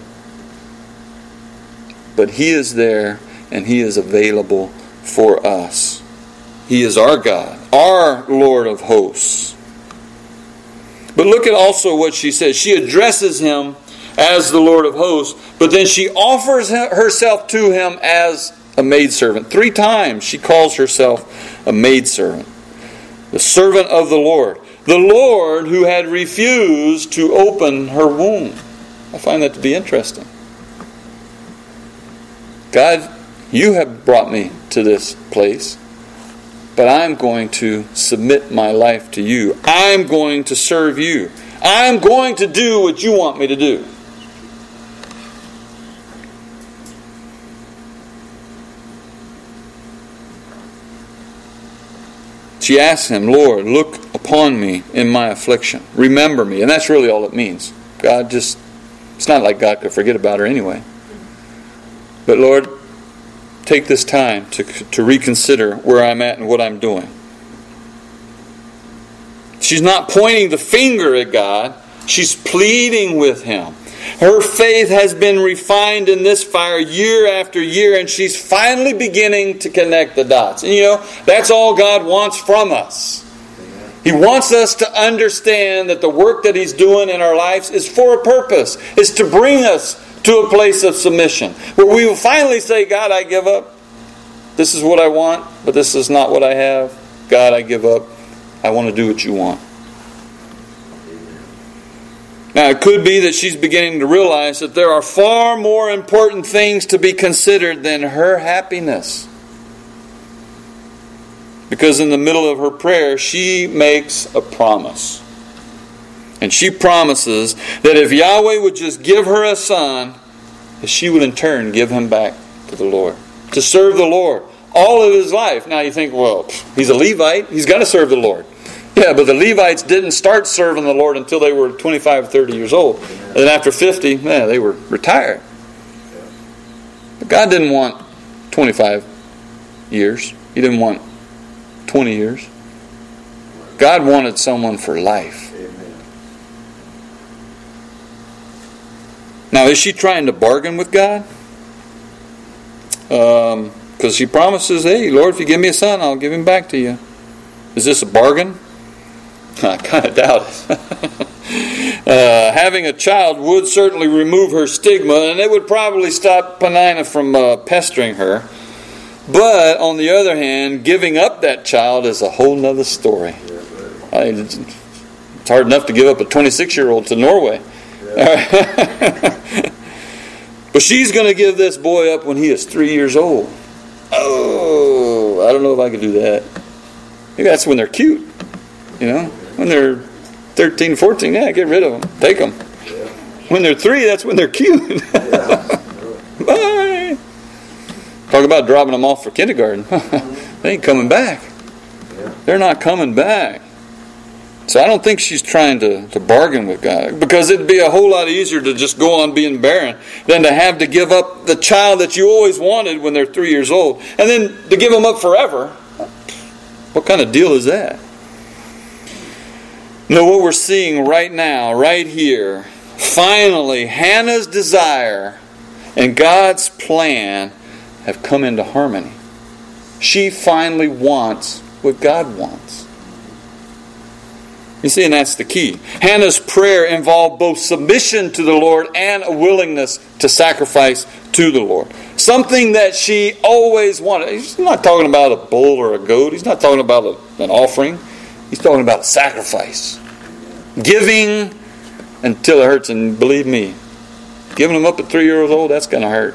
Speaker 1: But He is there and He is available for us. He is our God, our Lord of hosts. But look at also what she says. She addresses him as the Lord of hosts, but then she offers herself to him as a maidservant. Three times she calls herself a maidservant. The servant of the Lord. The Lord who had refused to open her womb. I find that to be interesting. God, you have brought me to this place, but I'm going to submit my life to you. I'm going to serve you. I'm going to do what you want me to do. She asks him, Lord, look upon me in my affliction. Remember me. And that's really all it means. God just, it's not like God could forget about her anyway. But Lord, take this time to, to reconsider where I'm at and what I'm doing. She's not pointing the finger at God. She's pleading with Him. Her faith has been refined in this fire year after year, and she's finally beginning to connect the dots. And you know, that's all God wants from us. He wants us to understand that the work that He's doing in our lives is for a purpose. It's to bring us to a place of submission, where we will finally say, God, I give up. This is what I want, but this is not what I have. God, I give up. I want to do what you want. Now, it could be that she's beginning to realize that there are far more important things to be considered than her happiness. Because in the middle of her prayer, she makes a promise. And she promises that if Yahweh would just give her a son, that she would in turn give him back to the Lord. To serve the Lord all of his life. Now you think, well, he's a Levite. He's got to serve the Lord. Yeah, but the Levites didn't start serving the Lord until they were twenty-five, thirty years old. And then after fifty, man, they were retired. But God didn't want twenty-five years. He didn't want twenty years. God wanted someone for life. Now, is she trying to bargain with God? Um, because she promises, hey, Lord, if you give me a son, I'll give him back to you. Is this a bargain? I kind of doubt it. uh, having a child would certainly remove her stigma, and it would probably stop Peninnah from uh, pestering her. But, on the other hand, giving up that child is a whole nother story. I mean, it's hard enough to give up a twenty-six-year-old to Norway. But she's going to give this boy up when he is three years old. Oh, I don't know if I could do that. Maybe that's when they're cute. You know, when they're thirteen, fourteen, yeah, get rid of them. Take them. When they're three, that's when they're cute. Bye. Talk about dropping them off for kindergarten. They ain't coming back. They're not coming back. So I don't think she's trying to, to bargain with God, because it'd be a whole lot easier to just go on being barren than to have to give up the child that you always wanted when they're three years old, and then to give them up forever. What kind of deal is that? No, what we're seeing right now, right here, finally, Hannah's desire and God's plan have come into harmony. She finally wants what God wants. You see, and that's the key. Hannah's prayer involved both submission to the Lord and a willingness to sacrifice to the Lord. Something that she always wanted. He's not talking about a bull or a goat. He's not talking about a, an offering. He's talking about a sacrifice. Giving until it hurts. And believe me, giving them up at three years old, that's going to hurt.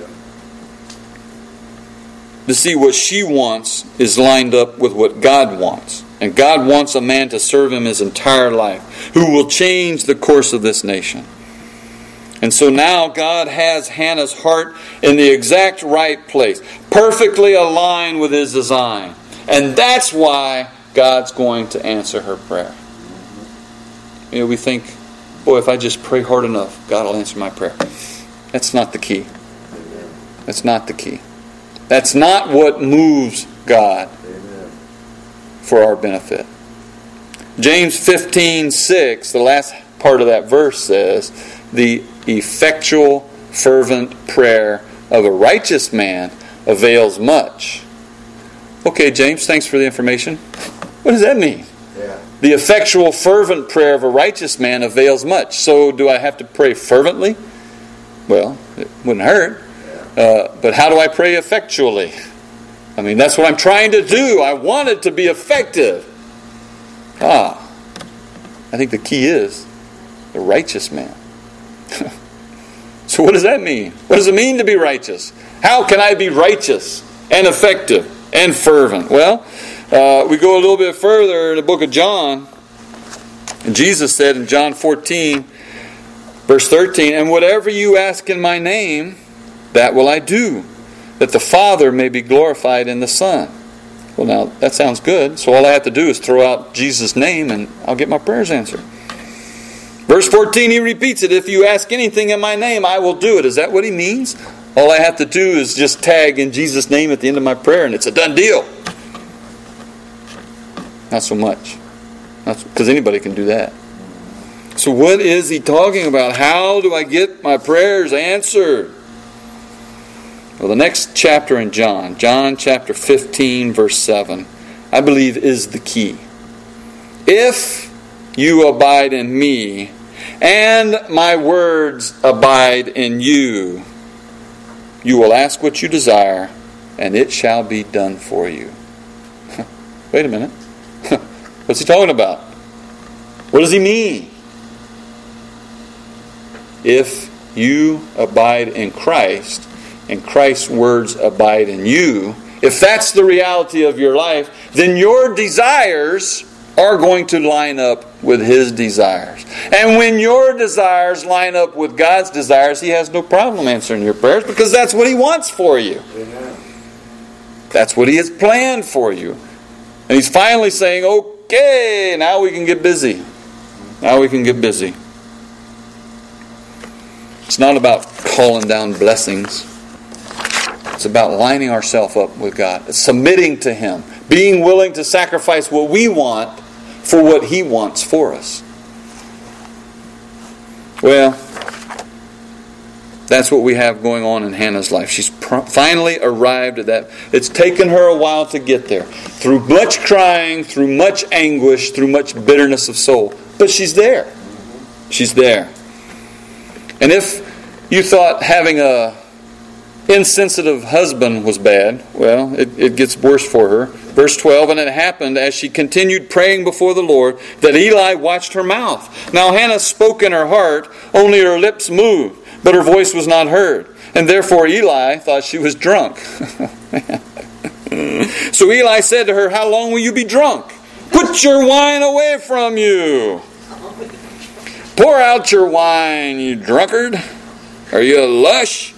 Speaker 1: To see what she wants is lined up with what God wants. And God wants a man to serve Him his entire life, who will change the course of this nation. And so now God has Hannah's heart in the exact right place, perfectly aligned with His design. And that's why God's going to answer her prayer. You know, we think, boy, if I just pray hard enough, God will answer my prayer. That's not the key. That's not the key. That's not what moves God for our benefit. James fifteen six, the last part of that verse says, the effectual, fervent prayer of a righteous man avails much. Okay, James, thanks for the information. What does that mean?
Speaker 2: Yeah.
Speaker 1: The effectual, fervent prayer of a righteous man avails much. So do I have to pray fervently? Well, it wouldn't hurt. Uh, but how do I pray effectually? I mean, that's what I'm trying to do. I want it to be effective. Ah, I think the key is the righteous man. So what does that mean? What does it mean to be righteous? How can I be righteous and effective and fervent? Well, uh, we go a little bit further in the book of John. And Jesus said in John fourteen, verse thirteen, "And whatever you ask in my name, that will I do, that the Father may be glorified in the Son." Well, now, that sounds good. So all I have to do is throw out Jesus' name and I'll get my prayers answered. Verse fourteen, he repeats it. "If you ask anything in my name, I will do it." Is that what he means? All I have to do is just tag in Jesus' name at the end of my prayer and it's a done deal. Not so much. Because anybody can do that. So what is he talking about? How do I get my prayers answered? Well, the next chapter in John, John chapter fifteen, verse seven, I believe is the key. "If you abide in me, and my words abide in you, you will ask what you desire, and it shall be done for you." Wait a minute. What's he talking about? What does he mean? If you abide in Christ, and Christ's words abide in you, if that's the reality of your life, then your desires are going to line up with His desires. And when your desires line up with God's desires, He has no problem answering your prayers because that's what He wants for you.
Speaker 2: Amen.
Speaker 1: That's what He has planned for you. And He's finally saying, okay, now we can get busy. Now we can get busy. It's not about calling down blessings. It's about lining ourselves up with God. It's submitting to Him. Being willing to sacrifice what we want for what He wants for us. Well, that's what we have going on in Hannah's life. She's pr- finally arrived at that. It's taken her a while to get there. Through much crying, through much anguish, through much bitterness of soul. But she's there. She's there. And if you thought having a insensitive husband was bad, well, it, it gets worse for her. Verse twelve, "And it happened as she continued praying before the Lord that Eli watched her mouth. Now Hannah spoke in her heart, only her lips moved, but her voice was not heard. And therefore Eli thought she was drunk." So Eli said to her, "How long will you be drunk? Put your wine away from you. Pour out your wine, you drunkard. Are you a lush?"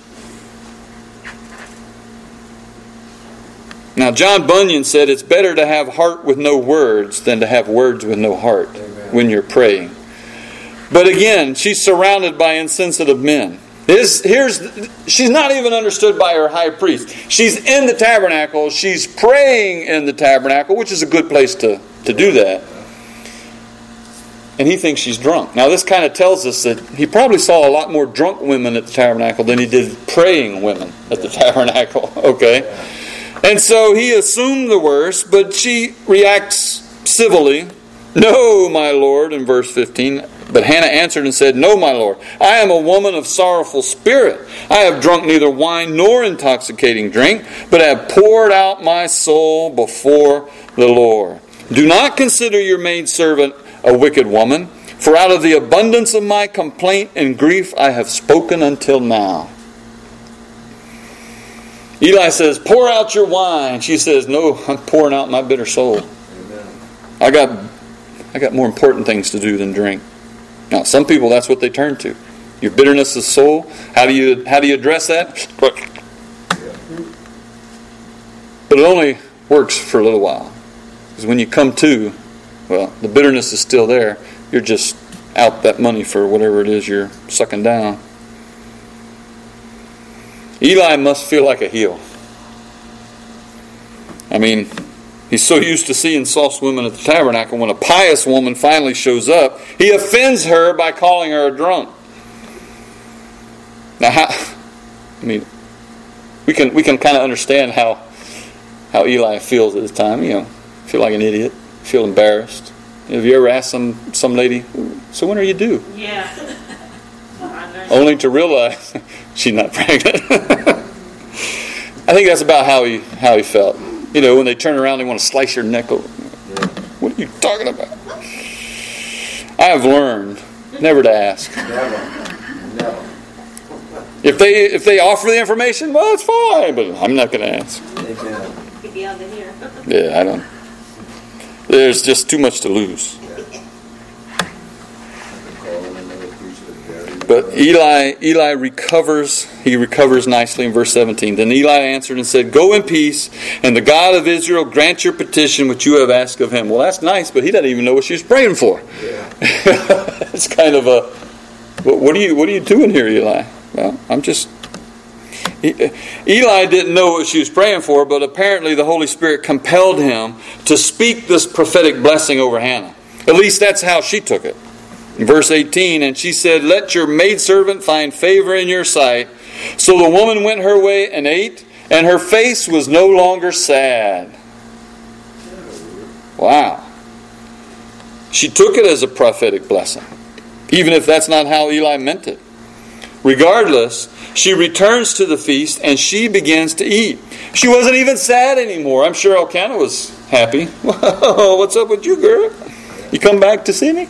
Speaker 1: Now, John Bunyan said it's better to have heart with no words than to have words with no heart. Amen. When you're praying. But again, she's surrounded by insensitive men. Here's, here's, she's not even understood by her high priest. She's in the tabernacle. She's praying in the tabernacle, which is a good place to, to do that. And he thinks she's drunk. Now, this kind of tells us that he probably saw a lot more drunk women at the tabernacle than he did praying women at the tabernacle. Okay? And so he assumed the worst, but she reacts civilly. "No, my Lord," in verse fifteen. But Hannah answered and said, "No, my Lord, I am a woman of sorrowful spirit. I have drunk neither wine nor intoxicating drink, but have poured out my soul before the Lord. Do not consider your maidservant a wicked woman, for out of the abundance of my complaint and grief I have spoken until now." Eli says, "Pour out your wine." She says, "No, I'm pouring out my bitter soul.
Speaker 2: Amen.
Speaker 1: I got, I got more important things to do than drink." Now, some people, that's what they turn to. Your bitterness of soul. How do you how do you address that? But it only works for a little while. Because when you come to, well, the bitterness is still there. You're just out that money for whatever it is you're sucking down. Eli must feel like a heel. I mean, he's so used to seeing sauce women at the tabernacle. When a pious woman finally shows up, he offends her by calling her a drunk. Now, how, I mean, we can we can kind of understand how how Eli feels at this time. You know, feel like an idiot, feel embarrassed. Have you ever asked some, some lady, so when are you due?
Speaker 3: Yeah.
Speaker 1: Only to realize she's not pregnant. I think that's about how he how he felt. You know, when they turn around, they want to slice your neck open. What are you talking about? I have learned never to ask.
Speaker 2: Never. Never.
Speaker 1: If they if they offer the information, well, it's fine, but I'm not going to ask.
Speaker 2: Amen.
Speaker 3: Could be under here.
Speaker 1: Yeah, I don't. There's just too much to lose. But Eli Eli recovers. He recovers nicely in verse seventeen. Then Eli answered and said, "Go in peace, and the God of Israel grant your petition which you have asked of him." Well, that's nice, but he doesn't even know what she was praying for.
Speaker 2: Yeah.
Speaker 1: It's kind of a, what are you what are you doing here, Eli? Well, I'm just. Eli didn't know what she was praying for, but apparently the Holy Spirit compelled him to speak this prophetic blessing over Hannah. At least that's how she took it. In verse eighteen, and she said, "Let your maidservant find favor in your sight." So the woman went her way and ate, and her face was no longer sad. Wow. She took it as a prophetic blessing, even if that's not how Eli meant it. Regardless, she returns to the feast and she begins to eat. She wasn't even sad anymore. I'm sure Elkanah was happy. Whoa, what's up with you, girl? You come back to see me?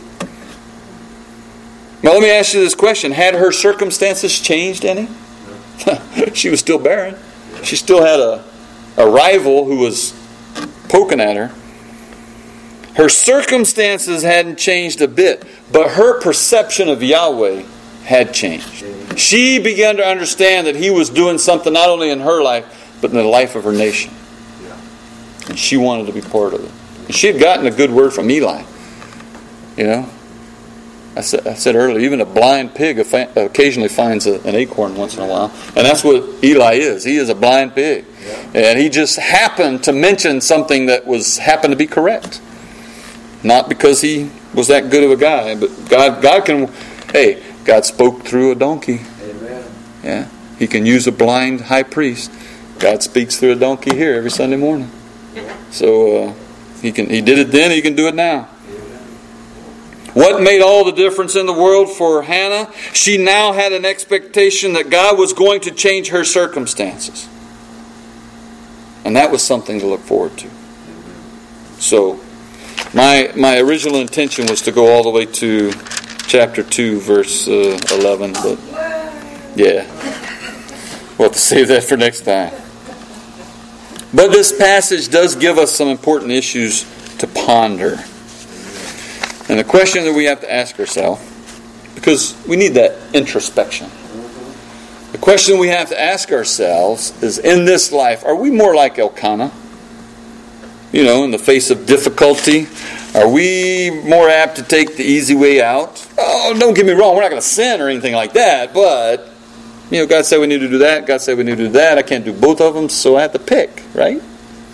Speaker 1: Now let me ask you this question. Had her circumstances changed any? She was still barren. She still had a, a rival who was poking at her. Her circumstances hadn't changed a bit, but her perception of Yahweh had changed. She began to understand that He was doing something not only in her life, but in the life of her nation. And she wanted to be part of it. And she had gotten a good word from Eli. You know? I said, I said earlier, even a blind pig occasionally finds a, an acorn once in a while. And that's what Eli is. He is a blind pig. And he just happened to mention something that was happened to be correct. Not because he was that good of a guy, but God God can... Hey, God spoke through a donkey.
Speaker 2: Amen.
Speaker 1: Yeah, He can use a blind high priest. God speaks through a donkey here every Sunday morning. So uh, He can. He did it then. He can do it now. What made all the difference in the world for Hannah? She now had an expectation that God was going to change her circumstances, and that was something to look forward to. So, my my original intention was to go all the way to chapter two, verse uh, eleven, but yeah, we'll have to save that for next time. But this passage does give us some important issues to ponder. And the question that we have to ask ourselves, because we need that introspection. The question we have to ask ourselves is, in this life, are we more like Elkanah? You know, in the face of difficulty, are we more apt to take the easy way out? Oh, don't get me wrong, we're not going to sin or anything like that, but, you know, God said we need to do that, God said we need to do that, I can't do both of them, so I have to pick, right?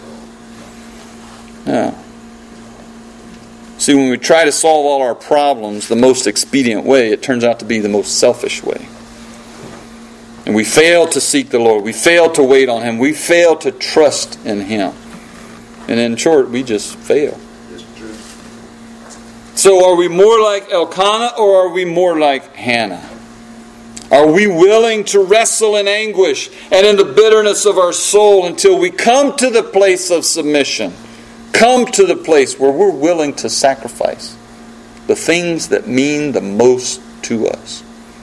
Speaker 1: Yeah. See, when we try to solve all our problems the most expedient way, it turns out to be the most selfish way. And we fail to seek the Lord. We fail to wait on Him. We fail to trust in Him. And in short, we just fail. So are we more like Elkanah or are we more like Hannah? Are we willing to wrestle in anguish and in the bitterness of our soul until we come to the place of submission? Come to the place where we're willing to sacrifice the things that mean the most to us.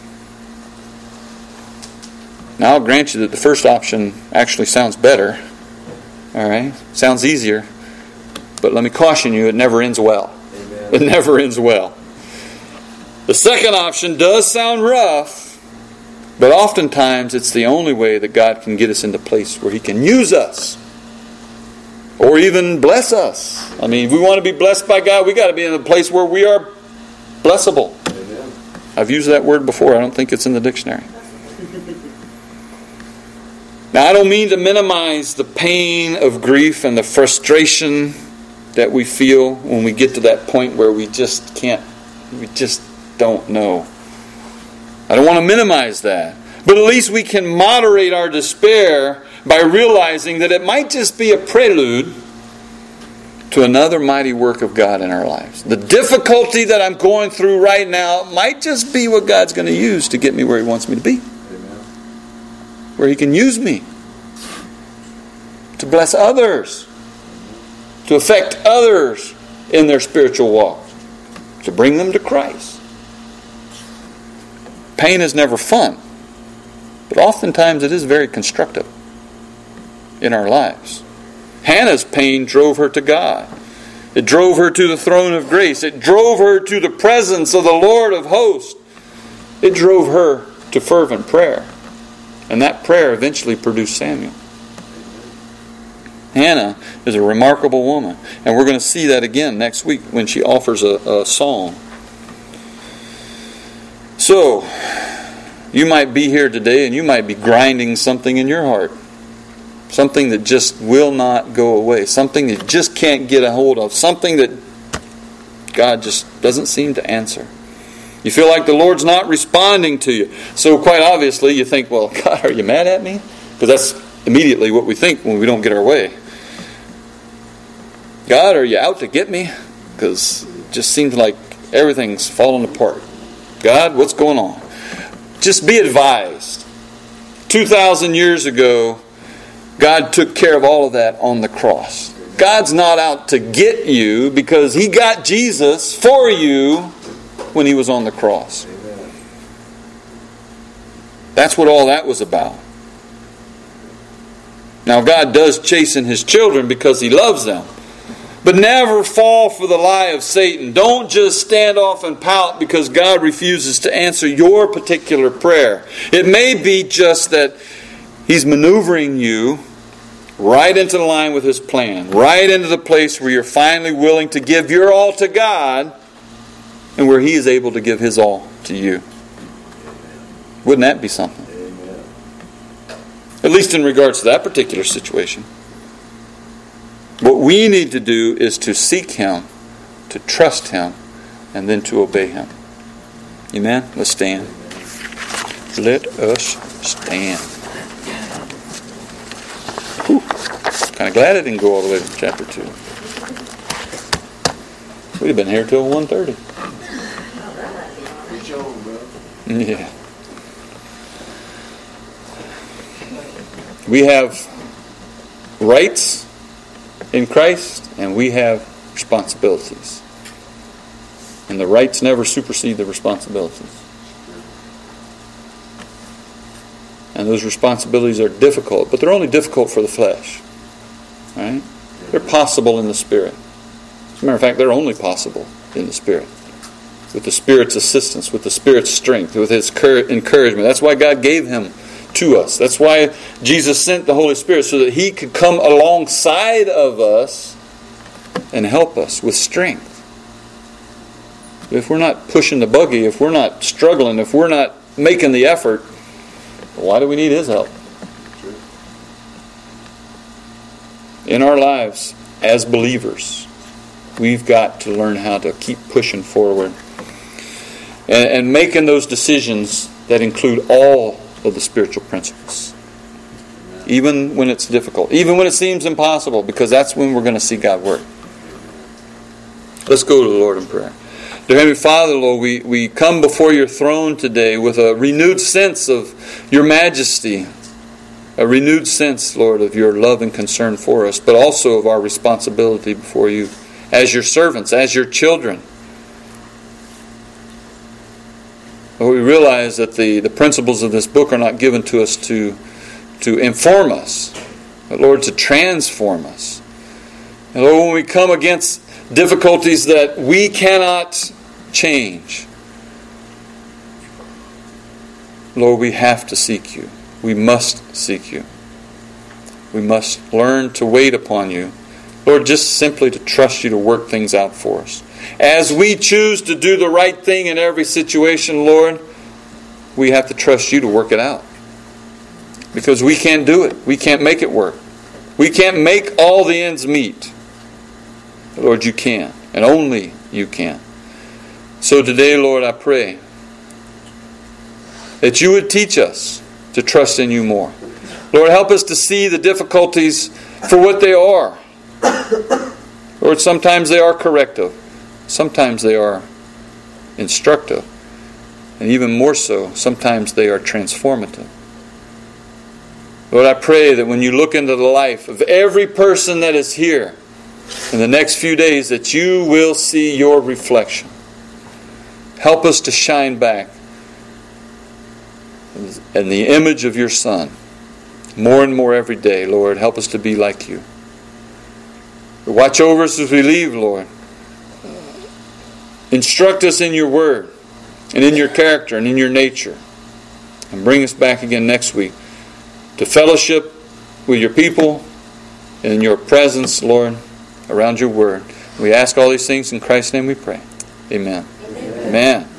Speaker 1: Now I'll grant you that the first option actually sounds better. All right? Sounds easier. But let me caution you, it never ends well. Amen. It never ends well. The second option does sound rough, but oftentimes it's the only way that God can get us into a place where He can use us. Or even bless us. I mean, if we want to be blessed by God, we got to be in a place where we are blessable. Amen. I've used that word before. I don't think it's in the dictionary. Now, I don't mean to minimize the pain of grief and the frustration that we feel when we get to that point where we just can't, we just don't know. I don't want to minimize that. But at least we can moderate our despair by realizing that it might just be a prelude to another mighty work of God in our lives. The difficulty that I'm going through right now might just be what God's going to use to get me where He wants me to be.
Speaker 2: Amen.
Speaker 1: Where He can use me to bless others, to affect others in their spiritual walk, to bring them to Christ. Pain is never fun, but oftentimes it is very constructive in our lives. Hannah's pain drove her to God. It drove her to the throne of grace. It drove her to the presence of the Lord of hosts. It drove her to fervent prayer. And that prayer eventually produced Samuel. Hannah is a remarkable woman. And we're going to see that again next week when she offers a, a song. So, you might be here today and you might be grinding something in your heart. Something that just will not go away. Something that just can't get a hold of. Something that God just doesn't seem to answer. You feel like the Lord's not responding to you. So quite obviously you think, well, God, are you mad at me? Because that's immediately what we think when we don't get our way. God, are you out to get me? Because it just seems like everything's falling apart. God, what's going on? Just be advised. two thousand years ago, God took care of all of that on the cross. God's not out to get you because He got Jesus for you when He was on the cross. That's what all that was about. Now God does chasten His children because He loves them. But never fall for the lie of Satan. Don't just stand off and pout because God refuses to answer your particular prayer. It may be just that He's maneuvering you right into the line with His plan. Right into the place where you're finally willing to give your all to God and where He is able to give His all to you. Wouldn't that be something? Amen. At least in regards to that particular situation. What we need to do is to seek Him, to trust Him, and then to obey Him. Amen? Let's stand. Let us stand. Whew. Kind of glad I didn't go all the way to chapter two. We'd have been here till one thirty. Yeah. We have rights in Christ, and we have responsibilities. And the rights never supersede the responsibilities. And those responsibilities are difficult, but they're only difficult for the flesh. Right? They're possible in the Spirit. As a matter of fact, they're only possible in the Spirit. With the Spirit's assistance, with the Spirit's strength, with His encouragement. That's why God gave Him to us. That's why Jesus sent the Holy Spirit, so that He could come alongside of us and help us with strength. If we're not pushing the buggy, if we're not struggling, if we're not making the effort, why do we need His help? In our lives, as believers, we've got to learn how to keep pushing forward and, and making those decisions that include all of the spiritual principles. Even when it's difficult. Even when it seems impossible, because that's when we're going to see God work. Let's go to the Lord in prayer. Dear Heavenly Father, Lord, we, we come before Your throne today with a renewed sense of Your majesty. A renewed sense, Lord, of Your love and concern for us, but also of our responsibility before You as Your servants, as Your children. Lord, we realize that the, the principles of this book are not given to us to, to inform us, but, Lord, to transform us. And, Lord, when we come against difficulties that we cannot change, Lord, we have to seek You. We must seek You. We must learn to wait upon You. Lord, just simply to trust You to work things out for us. As we choose to do the right thing in every situation, Lord, we have to trust You to work it out. Because we can't do it. We can't make it work. We can't make all the ends meet. Lord, You can. And only You can. So today, Lord, I pray that You would teach us to trust in You more. Lord, help us to see the difficulties for what they are. Lord, sometimes they are corrective. Sometimes they are instructive. And even more so, sometimes they are transformative. Lord, I pray that when you look into the life of every person that is here in the next few days, that you will see your reflection. Help us to shine back in the image of your Son more and more every day, Lord. Help us to be like you. Watch over us as we leave, Lord. Instruct us in your word and in your character and in your nature. And bring us back again next week to fellowship with your people and in your presence, Lord, around your word. We ask all these things in Christ's name we pray. Amen. Amen. Amen.